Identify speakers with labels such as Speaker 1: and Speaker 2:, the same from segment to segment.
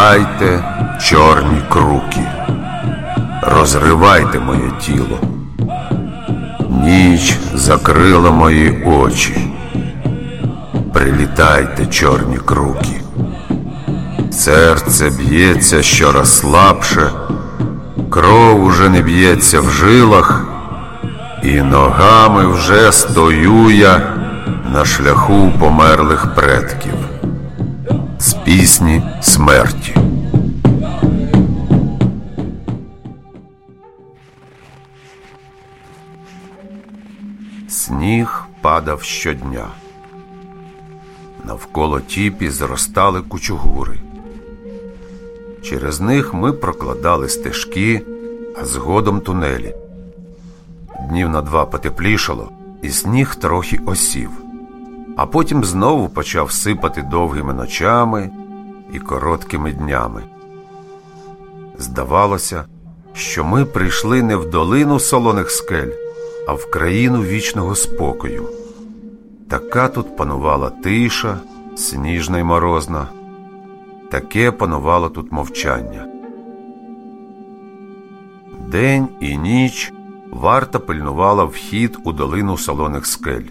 Speaker 1: Прилітайте, чорні круки, розривайте моє тіло. Ніч закрила мої очі. Прилітайте, чорні круки. Серце б'ється щораз слабше, кров уже не б'ється в жилах, і ногами вже стою я на шляху померлих предків. З пісні смерті. Сніг падав щодня. Навколо тіпі зростали кучугури. Через них ми прокладали стежки, а згодом тунелі. Днів на 2 потеплішало, і сніг трохи осів. А потім знову почав сипати довгими ночами і короткими днями. Здавалося, що ми прийшли не в долину солоних скель, а в країну вічного спокою. Така тут панувала тиша, сніжна й морозна. Таке панувало тут мовчання. День і ніч варта пильнувала вхід у долину солоних скель.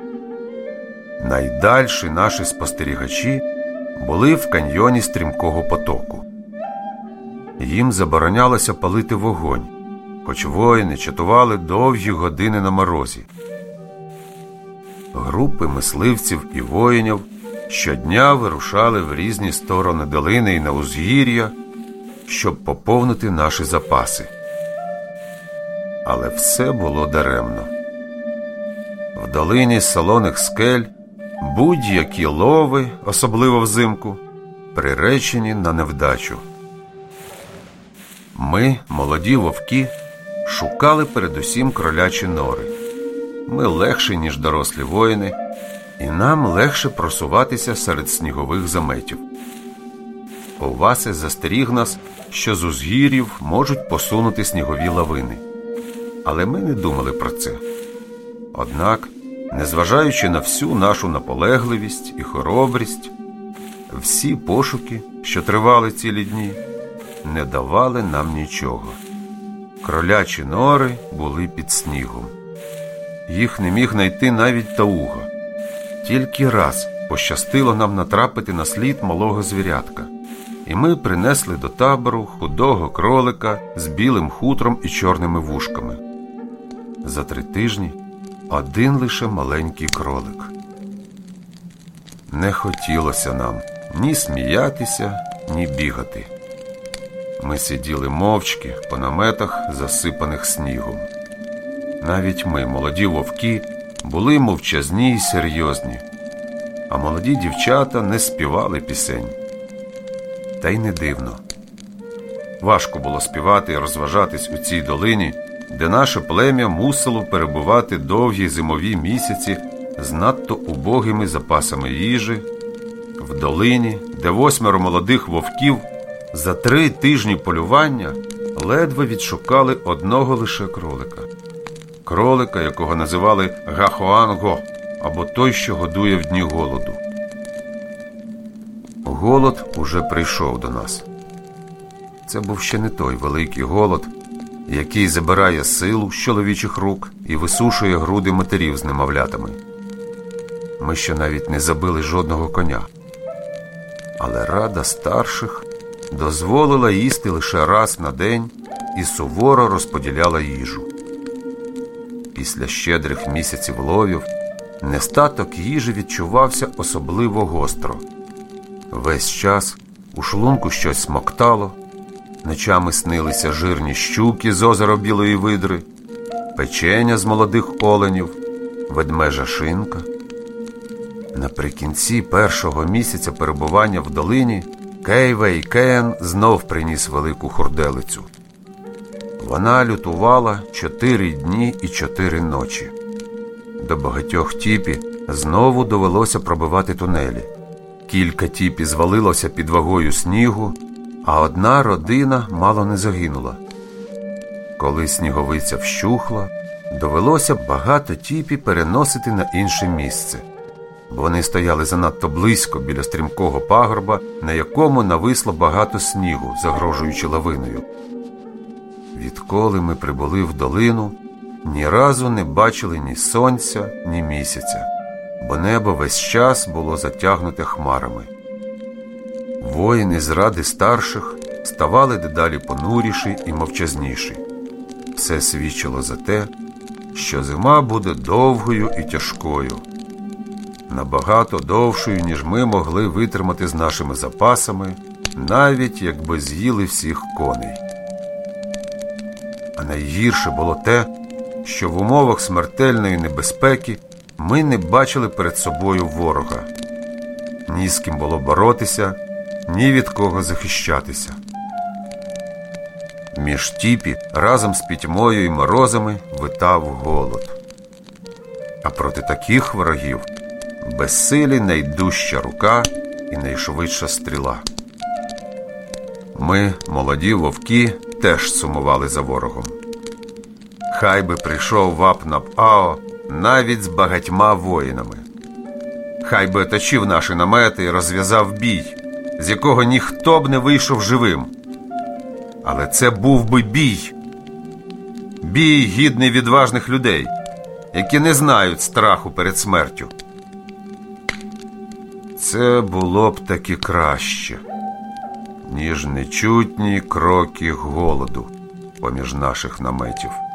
Speaker 1: Найдальші наші спостерігачі були в каньйоні стрімкого потоку. Їм заборонялося палити вогонь, хоч воїни чатували довгі години на морозі. Групи мисливців і воїнів щодня вирушали в різні сторони долини і на узгір'я, щоб поповнити наші запаси. Але все було даремно. В долині солоних скель будь-які лови, особливо взимку, приречені на невдачу. Ми, молоді вовки, шукали передусім кролячі нори. Ми легші, ніж дорослі воїни, і нам легше просуватися серед снігових заметів. Оваси застеріг нас, що з узгір'їв можуть посунути снігові лавини. Але ми не думали про це. Однак, незважаючи на всю нашу наполегливість і хоробрість, всі пошуки, що тривали цілі дні, не давали нам нічого. Кролячі нори були під снігом. Їх не міг знайти навіть Тауга. Тільки раз пощастило нам натрапити на слід малого звірятка, і ми принесли до табору худого кролика з білим хутром і чорними вушками. За 3 тижні один лише маленький кролик. Не хотілося нам ні сміятися, ні бігати. Ми сиділи мовчки по наметах, засипаних снігом. Навіть ми, молоді вовки, були мовчазні й серйозні, а молоді дівчата не співали пісень. Та й не дивно. Важко було співати і розважатись у цій долині, де наше плем'я мусило перебувати довгі зимові місяці з надто убогими запасами їжі, в долині, де 8 молодих вовків за 3 тижні полювання ледве відшукали одного лише кролика. Кролика, якого називали Гахоанго, або той, що годує в дні голоду. Голод уже прийшов до нас. Це був ще не той великий голод, який забирає силу з чоловічих рук і висушує груди матерів з немовлятами. Ми ще навіть не забили жодного коня. Але рада старших дозволила їсти лише раз на день і суворо розподіляла їжу. Після щедрих місяців ловів нестаток їжі відчувався особливо гостро. Весь час у шлунку щось смоктало, ночами снилися жирні щуки з озера Білої Видри, печеня з молодих оленів, ведмежа шинка. Наприкінці першого місяця перебування в долині Кейвей Кен знов приніс велику хурделицю. Вона лютувала 4 дні і 4 ночі. До багатьох тіпі знову довелося пробивати тунелі. Кілька тіпі звалилося під вагою снігу, а одна родина мало не загинула. Коли сніговиця вщухла, довелося багато тіпі переносити на інше місце. бо вони стояли занадто близько біля стрімкого пагорба, на якому нависло багато снігу, загрожуючи лавиною. Відколи ми прибули в долину, ні разу не бачили ні сонця, ні місяця, бо небо весь час було затягнуте хмарами. Воїни з ради старших ставали дедалі понуріші і мовчазніші. Все свідчило за те, що зима буде довгою і тяжкою, набагато довшою, ніж ми могли витримати з нашими запасами, навіть якби з'їли всіх коней. А найгірше було те, що в умовах смертельної небезпеки ми не бачили перед собою ворога. Ні з ким було боротися, ні від кого захищатися. Між тіпі разом з пітьмою і морозами витав голод. А проти таких ворогів безсилі найдужча рука і найшвидша стріла. Ми, молоді вовки, теж сумували за ворогом. Хай би прийшов Вап-Нап-Ао навіть з багатьма воїнами. Хай би оточив наші намети і розв'язав бій, з якого ніхто б не вийшов живим. Але це був би бій. Бій, гідний відважних людей, які не знають страху перед смертю. Це було б таки краще, ніж нечутні кроки голоду поміж наших наметів.